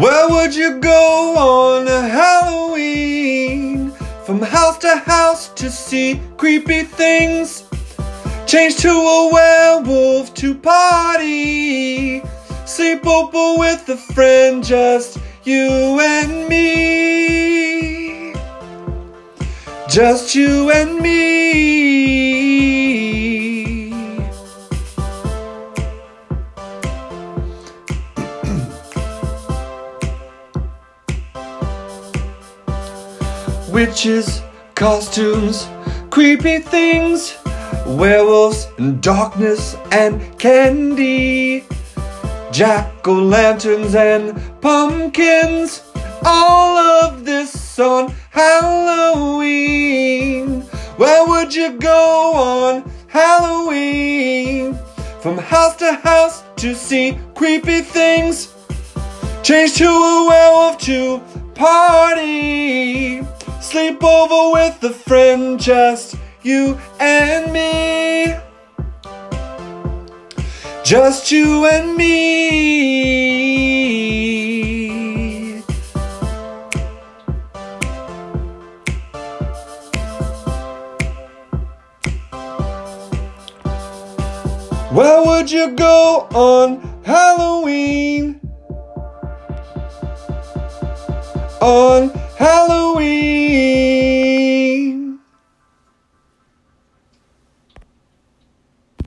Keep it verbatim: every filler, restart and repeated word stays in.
Where would you go on a Halloween? From house to house to see creepy things. Change to a werewolf to party. Sleep over with a friend, just you and me. Just you and me. Witches, costumes, creepy things, werewolves and darkness and candy, jack-o'-lanterns and pumpkins, all of this on Halloween. Where would you go on Halloween? From house to house to see creepy things. Change to a werewolf to party. Sleep over with a friend, just you and me. Just you and me. Where would you go on Halloween? On Halloween.